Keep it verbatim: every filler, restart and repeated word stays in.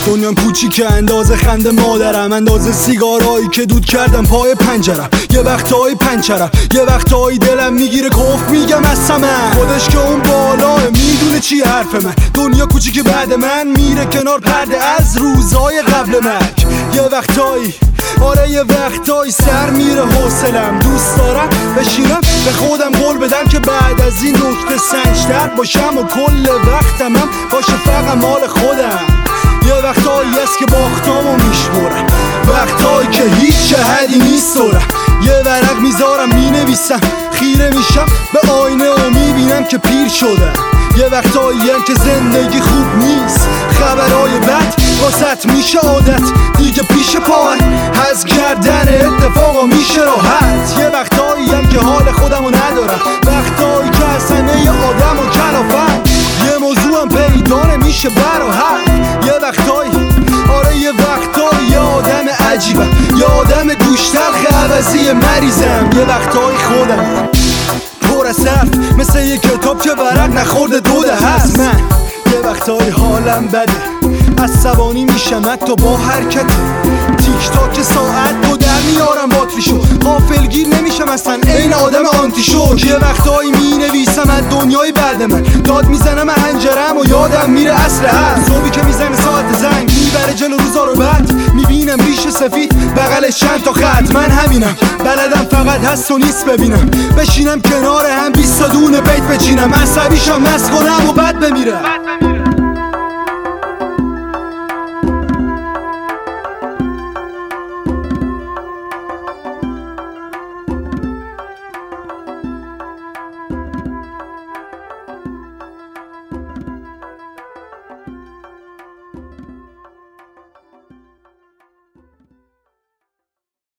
دنیام کوچیکه اندازه خنده مادرم، اندازه سیگارایی که دود کردم پای پنجرم. یه وقتایی پنچرم، یه وقتایی دلم میگیره کف میگم از من خودش که اون بالاه میدونه چی حرف من. دنیا کوچیکه بعد من میره کنار پرده از روزای قبل مرگ. یه وقتایی آره یه وقتایی سر میره حوصلم، دوست دارم بشینم به خودم قول بدم که بعد از این نکته سنجتر باشم و کل وقتم هم باشه فقط مال خودم. یه وقتایی است که باختامو میشمورم، وقتایی که هیچ جهدی نیستورم. یه ورق میذارم مینویسم، خیره میشم به آینه و میبینم که پیر شدم. یه وقتایی هم که زندگی خوب نیست، خبرهای بد واسط میشه عادت دیگه پیش پاهن، از کردن اتفاقا میشه راحت. یه وقتایی هم که حال خودمو ندارم، وقتایی که حسنه آدم و کلافم یه موضوع هم پیدا نمیشه براحت. یه وقتایی آره یه وقتایی یه آدم عجیبم، یه آدم گوشتلخ عوضی مریضم. یه وقتایی خودم پر از حرف مثل یه کتاب که ورق نخورده دوده هست. من یه وقتایی حالم بده، عصبانی میشم حتی با حرکت تیک تاک ساعت رو در میارم باتریشو، غافلگیر نمیشم اصلا این آدم آنتی شو. یه وقتایی مینویسم از دنیای بعد من، داد میزنم هنجرم و یادم میره عصر هست. صبحی که میزنه ساعت زنگ میبره جلو روزا رو بعد میبینم ریش سفید بغلش چند تا خط. من همینم بلدم فقط هست و نیست ببینم، بشینم کنار هم بیست تا دونه بیت بچینم، عصبیشم مست کنم و بعد بمیرم.